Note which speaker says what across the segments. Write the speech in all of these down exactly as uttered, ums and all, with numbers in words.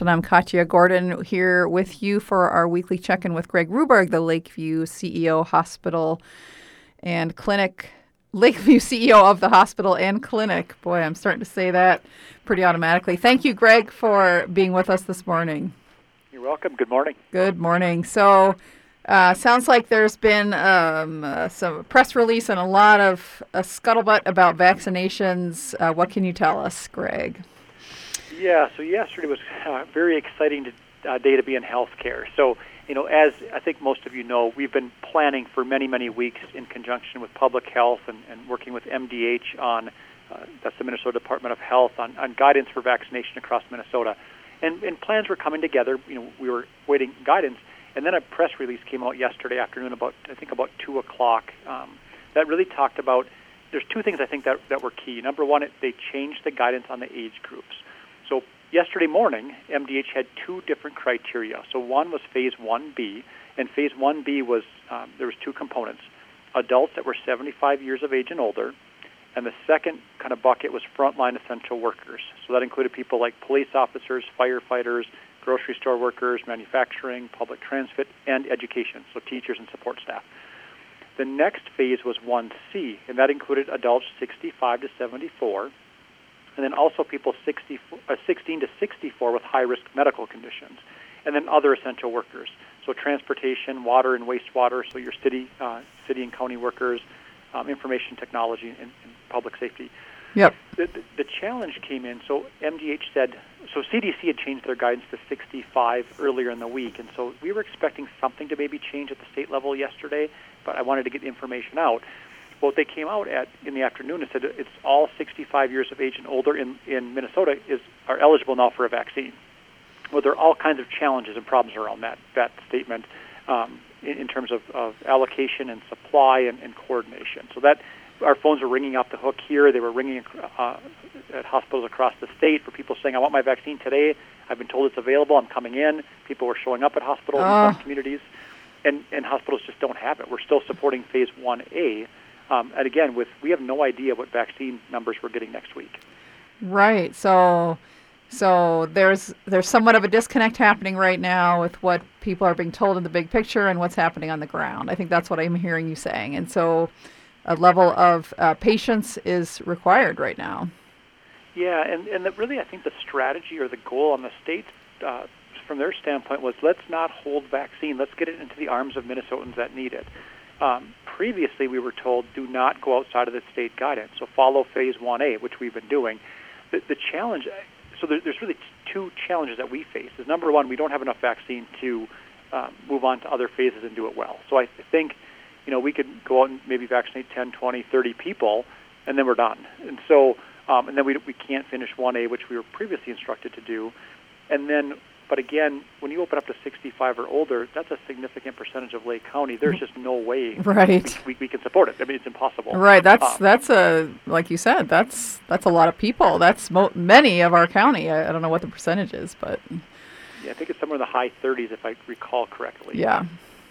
Speaker 1: And I'm Katya Gordon here with you for our weekly check-in with Greg Ruberg, the Lakeview C E O Hospital and Clinic, Lakeview C E O of the hospital and clinic. Boy, I'm starting to say that pretty automatically. Thank you, Greg, for being with us this morning.
Speaker 2: You're welcome. Good morning.
Speaker 1: Good morning. So, uh, sounds like there's been um, uh, some press release and a lot of uh, scuttlebutt about vaccinations. Uh, what can you tell us, Greg?
Speaker 2: Yeah, so yesterday was uh, very exciting to, uh, day to be in healthcare. So, you know, as I think most of you know, we've been planning for many, many weeks in conjunction with public health and, and working with M D H on, uh, that's the Minnesota Department of Health, on, on guidance for vaccination across Minnesota. And, and plans were coming together. You know, we were waiting guidance. And then a press release came out yesterday afternoon about, I think, about two o'clock um, that really talked about, there's two things I think that, that were key. Number one, it, they changed the guidance on the age groups. So yesterday morning, M D H had two different criteria. So one was Phase one B, and Phase one B was, um, there was two components. Adults that were seventy-five years of age and older, and the second kind of bucket was frontline essential workers. So that included people like police officers, firefighters, grocery store workers, manufacturing, public transit, and education, so teachers and support staff. The next phase was one C, and that included adults sixty-five to seventy-four, and then also people sixty, uh, sixteen to sixty-four with high-risk medical conditions, and then other essential workers, so transportation, water and wastewater, so your city, uh, city and county workers, um, information technology, and, and public safety.
Speaker 1: Yep.
Speaker 2: The, the, the challenge came in, so M D H said, so C D C had changed their guidance to sixty-five earlier in the week, and so we were expecting something to maybe change at the state level yesterday, but I wanted to get the information out. Well, they came out at in the afternoon and said it's all sixty-five years of age and older in, in Minnesota is are eligible now for a vaccine. Well, there are all kinds of challenges and problems around that that statement um, in, in terms of, of allocation and supply and, and coordination. So that our phones were ringing off the hook here. They were ringing uh, at hospitals across the state for people saying, "I want my vaccine today. I've been told it's available. I'm coming in." People were showing up at hospitals
Speaker 1: uh.
Speaker 2: in some communities, and and hospitals just don't have it. We're still supporting Phase one A. Um, and again, with we have no idea what vaccine numbers we're getting next week.
Speaker 1: Right. So, so there's there's somewhat of a disconnect happening right now with what people are being told in the big picture and what's happening on the ground. I think that's what I'm hearing you saying. And so, a level of uh, patience is required right now.
Speaker 2: Yeah, and and the, really, I think the strategy or the goal on the state, uh, from their standpoint, was let's not hold vaccine. Let's get it into the arms of Minnesotans that need it. Um, previously, we were told do not go outside of the state guidance, so follow Phase one A, which we've been doing. The, the challenge, so there, there's really two challenges that we face. Is number one, we don't have enough vaccine to um, move on to other phases and do it well. So I think, you know, we could go out and maybe vaccinate ten, twenty, thirty people, and then we're done. And so, um, and then we we can't finish one A, which we were previously instructed to do. And then, but again, when you open up to sixty-five or older, that's a significant percentage of Lake County. There's just no way
Speaker 1: right.
Speaker 2: we, we, we can support it. I mean, it's impossible.
Speaker 1: Right. That's
Speaker 2: um,
Speaker 1: that's a like you said. That's that's a lot of people. That's mo- many of our county. I, I don't know what the percentage is, but
Speaker 2: yeah, I think it's somewhere in the high thirties, if I recall correctly.
Speaker 1: Yeah.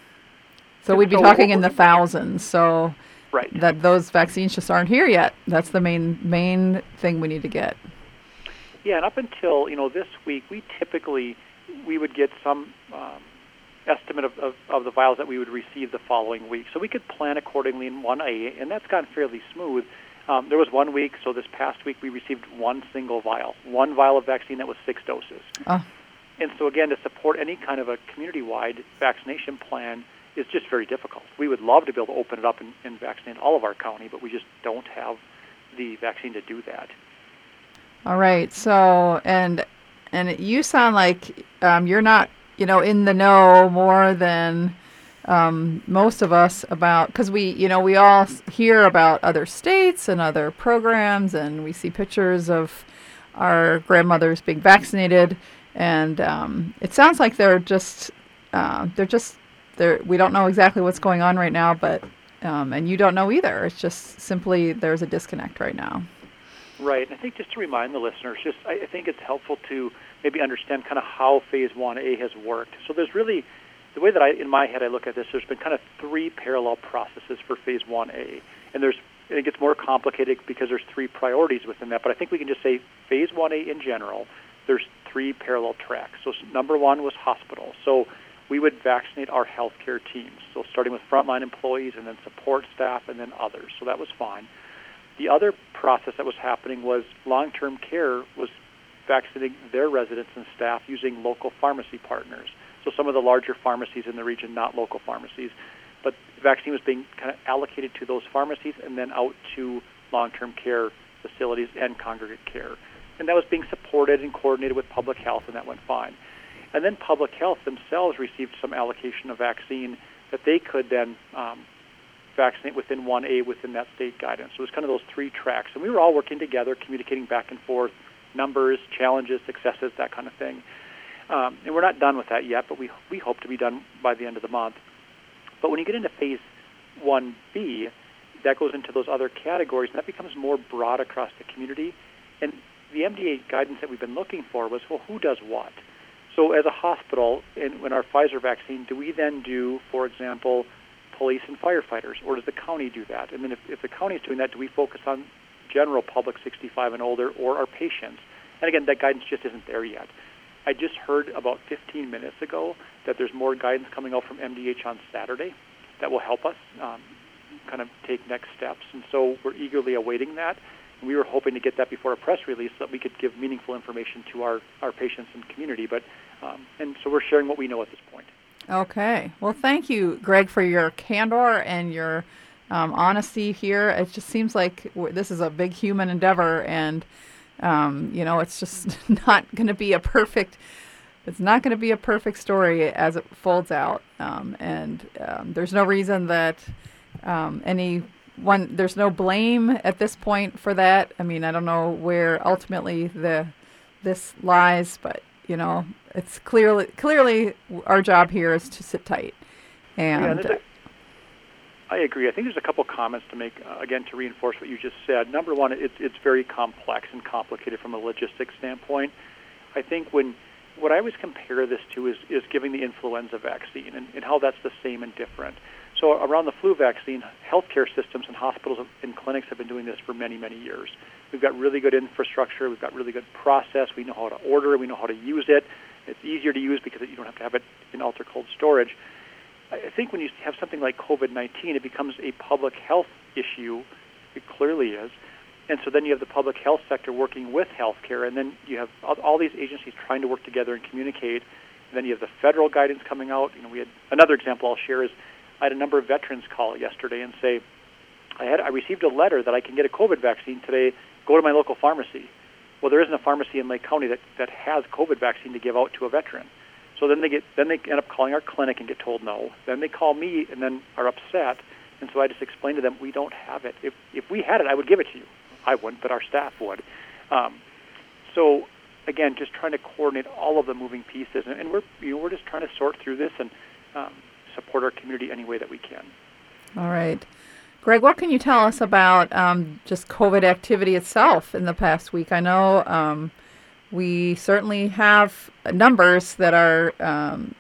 Speaker 1: So we'd be
Speaker 2: so
Speaker 1: talking in the thousands. So
Speaker 2: right.
Speaker 1: that those vaccines just aren't here yet. That's the main main thing we need to get.
Speaker 2: Yeah, and up until you know this week, we typically we would get some um, estimate of, of, of the vials that we would receive the following week. So we could plan accordingly in one A, and that's gone fairly smooth. Um, there was one week, so this past week we received one single vial, one vial of vaccine that was six doses.
Speaker 1: Oh.
Speaker 2: And so again, to support any kind of a community-wide vaccination plan is just very difficult. We would love to be able to open it up and, and vaccinate all of our county, but we just don't have the vaccine to do that.
Speaker 1: All right. So, and and you sound like um, you're not, you know, in the know more than um, most of us about, because we, you know, we all hear about other states and other programs, and we see pictures of our grandmothers being vaccinated, and um, it sounds like they're just, uh, they're just, they're, we don't know exactly what's going on right now, but, um, and you don't know either. It's just simply there's a disconnect right now.
Speaker 2: Right, and I think just to remind the listeners, just I, I think it's helpful to maybe understand kind of how Phase one A has worked. So there's really, the way that I, in my head I look at this, there's been kind of three parallel processes for Phase one A. And there's, and it gets more complicated because there's three priorities within that, but I think we can just say Phase one A in general, there's three parallel tracks. So number one was hospitals. So we would vaccinate our healthcare teams. So starting with frontline employees and then support staff and then others. So that was fine. The other process that was happening was long-term care was vaccinating their residents and staff using local pharmacy partners. So some of the larger pharmacies in the region, not local pharmacies, but the vaccine was being kind of allocated to those pharmacies and then out to long-term care facilities and congregate care. And that was being supported and coordinated with public health, and that went fine. And then public health themselves received some allocation of vaccine that they could then um, vaccinate within one A within that state guidance. So it was kind of those three tracks. And we were all working together, communicating back and forth, numbers, challenges, successes, that kind of thing. Um, and we're not done with that yet, but we we hope to be done by the end of the month. But when you get into phase one B, that goes into those other categories, and that becomes more broad across the community. And the M D A guidance that we've been looking for was, well, who does what? So as a hospital, in, in our Pfizer vaccine, do we then do, for example, police and firefighters, or does the county do that? And then if, if the county is doing that, do we focus on general public sixty-five and older or our patients? And again, that guidance just isn't there yet. I just heard about fifteen minutes ago that there's more guidance coming out from M D H on Saturday that will help us um, kind of take next steps. And so we're eagerly awaiting that. And we were hoping to get that before a press release so that we could give meaningful information to our, our patients and community. But um, and so we're sharing what we know at this point.
Speaker 1: Okay. Well, thank you, Greg, for your candor and your um, honesty here. It just seems like w- this is a big human endeavor, and um, you know, it's just not going to be a perfect. It's not going to be a perfect story as it folds out, um, and um, there's no reason that um, any one. There's no blame at this point for that. I mean, I don't know where ultimately the this lies, but you know, it's clearly clearly our job here is to sit tight. And
Speaker 2: yeah, I agree. I think there's a couple comments to make, uh, again, to reinforce what you just said. Number one, it's it's very complex and complicated from a logistics standpoint. I think when what I always compare this to is, is giving the influenza vaccine and, and how that's the same and different. So around the flu vaccine, healthcare systems and hospitals and clinics have been doing this for many, many years. We've got really good infrastructure. We've got really good process. We know how to order. We know how to use it. It's easier to use because you don't have to have it in ultra-cold storage. I think when you have something like COVID nineteen, it becomes a public health issue. It clearly is. And so then you have the public health sector working with healthcare, and then you have all, all these agencies trying to work together and communicate. And then you have the federal guidance coming out. You know, we had another example I'll share is I had a number of veterans call yesterday and say, I had I received a letter that I can get a COVID vaccine today. Go to my local pharmacy. Well, there isn't a pharmacy in Lake County that, that has COVID vaccine to give out to a veteran. So then they get then they end up calling our clinic and get told no. Then they call me and then are upset. And so I just explained to them, we don't have it. If if we had it, I would give it to you. I wouldn't, but our staff would. Um, so again, just trying to coordinate all of the moving pieces, and, and we're you know, we're just trying to sort through this and um, support our community any way that we can.
Speaker 1: All right. Greg, what can you tell us about um, just COVID activity itself in the past week? I know um, we certainly have numbers that are, um,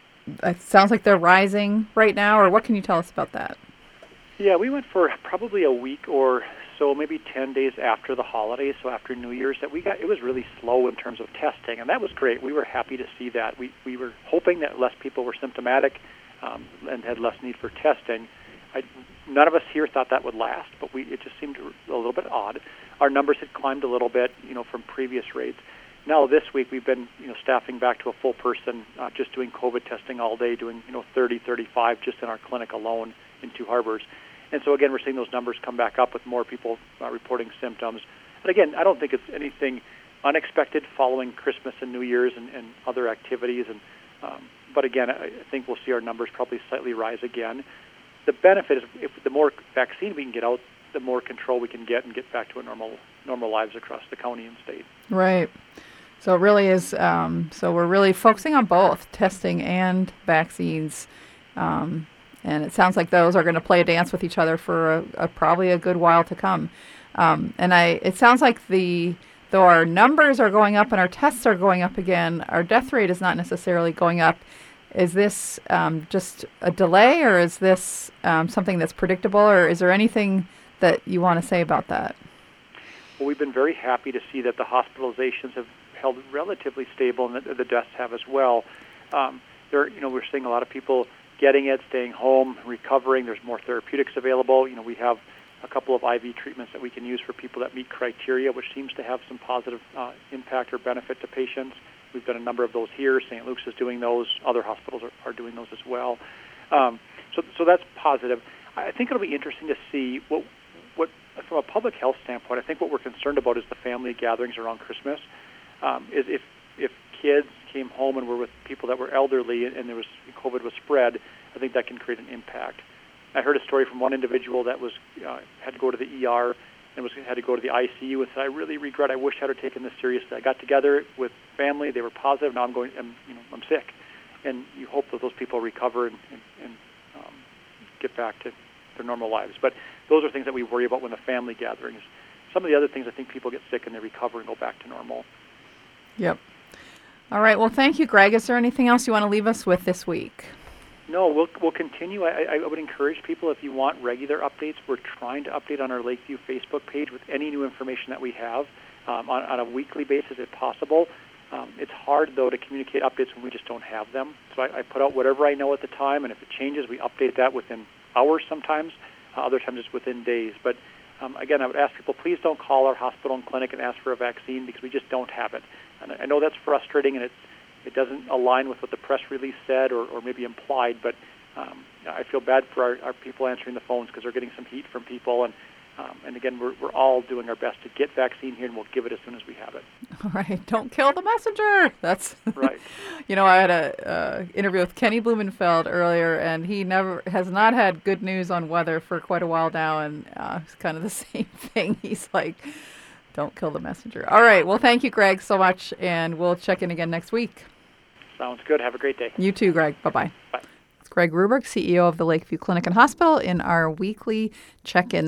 Speaker 1: it sounds like they're rising right now, or what can you tell us about that?
Speaker 2: Yeah, we went for probably a week or so, maybe ten days after the holidays, so after New Year's, that we got, it was really slow in terms of testing, and that was great. We were happy to see that. We, we were hoping that less people were symptomatic um, and had less need for testing. I, none of us here thought that would last, but we, it just seemed a little bit odd. Our numbers had climbed a little bit, you know, from previous rates. Now this week we've been, you know, staffing back to a full person, uh, just doing COVID testing all day, doing, you know, thirty, thirty-five just in our clinic alone in Two Harbors. And so again, we're seeing those numbers come back up with more people uh, reporting symptoms. And again, I don't think it's anything unexpected following Christmas and New Year's and, and other activities. And um, but again, I think we'll see our numbers probably slightly rise again. The benefit is if the more vaccine we can get out, the more control we can get and get back to a normal normal lives across the county and state.
Speaker 1: Right. So it really is. Um, so we're really focusing on both testing and vaccines, um, and it sounds like those are going to play a dance with each other for a, a, probably a good while to come. Um, and I, it sounds like the though our numbers are going up and our tests are going up again, our death rate is not necessarily going up. Is this um, just a delay, or is this um, something that's predictable, or is there anything that you want to say about that?
Speaker 2: Well, we've been very happy to see that the hospitalizations have, held relatively stable, and the, the deaths have as well. Um, there, you know, we're seeing a lot of people getting it, staying home, recovering. There's more therapeutics available. You know, we have a couple of I V treatments that we can use for people that meet criteria, which seems to have some positive uh, impact or benefit to patients. We've done a number of those here. Saint Luke's is doing those. Other hospitals are, are doing those as well. Um, so, so that's positive. I think it'll be interesting to see what, what, from a public health standpoint, I think what we're concerned about is the family gatherings around Christmas. Um, is if if kids came home and were with people that were elderly and, and there was COVID was spread, I think that can create an impact. I heard a story from one individual that was uh, had to go to the E R and was had to go to the I C U and said, "I really regret. I wish I had taken this seriously. I got together with family. They were positive. Now I'm going. I'm, you know, I'm sick." And you hope that those people recover and, and, and um, get back to their normal lives. But those are things that we worry about when the family gatherings. Some of the other things, I think people get sick and they recover and go back to normal.
Speaker 1: Yep. All right. Well, thank you, Greg. Is there anything else you want to leave us with this week?
Speaker 2: No, we'll we'll continue. I, I would encourage people, if you want regular updates, we're trying to update on our Lakeview Facebook page with any new information that we have um, on, on a weekly basis if possible. Um, it's hard, though, to communicate updates when we just don't have them. So I, I put out whatever I know at the time, and if it changes, we update that within hours sometimes. Uh, other times it's within days. But um, again, I would ask people, please don't call our hospital and clinic and ask for a vaccine because we just don't have it. And I know that's frustrating, and it's It doesn't align with what the press release said or, or maybe implied, but um, I feel bad for our, our people answering the phones because they're getting some heat from people. And um, and again, we're, we're all doing our best to get vaccine here, and we'll give it as soon as we have it.
Speaker 1: All right. Don't kill the messenger. That's
Speaker 2: right.
Speaker 1: You know, I had a uh, interview with Kenny Blumenfeld earlier, and he never has not had good news on weather for quite a while now, and uh, it's kind of the same thing. He's like, don't kill the messenger. All right. Well, thank you, Greg, so much, and we'll check in again next week.
Speaker 2: Sounds good. Have a great day.
Speaker 1: You too, Greg. Bye-bye.
Speaker 2: Bye.
Speaker 1: It's Greg Ruberg, C E O of the Lakeview Clinic and Hospital, in our weekly check-in.